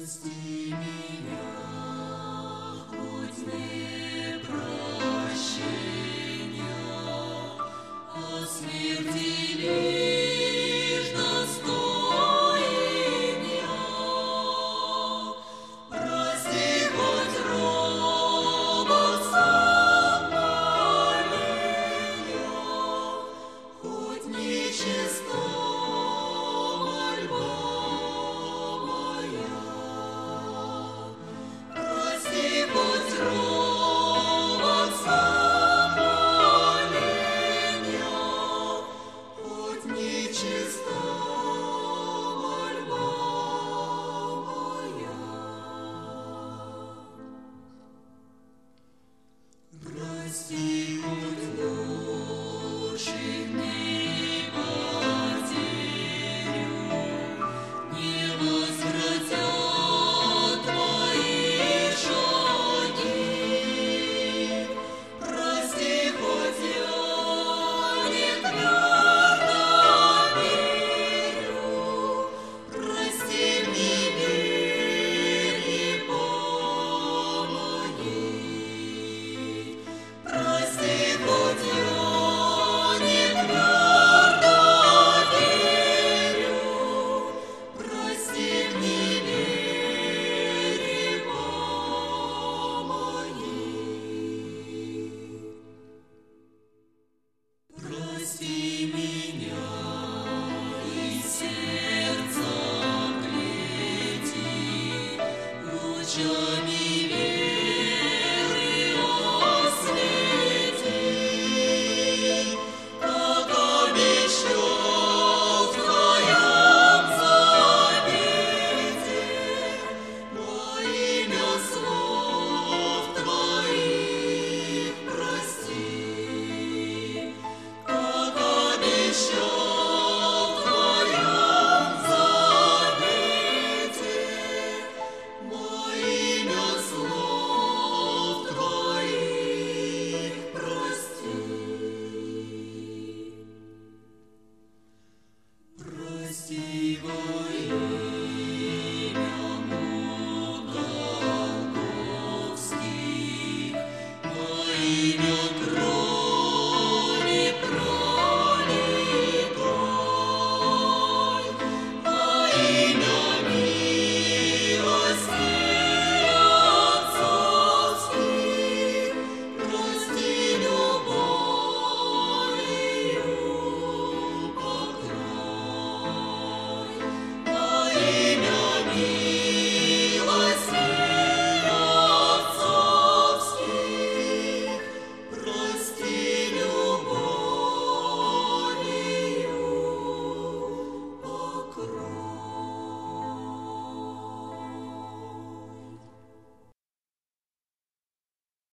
Прости меня, хоть не прощения, а смерти лишь достоин я. Прости хоть робот сотворения, хоть нечиста мольба моя. Прости хоть робот сотворения, хоть нечиста мольба моя. Прости хоть лучших потерю, не возвратят твои шаги. Прости хоть я не твердо верю, прости мне вере помоги. Прости хоть я не твердо верю, прости мне вере помоги. Прости меня и сердцем клети, лучами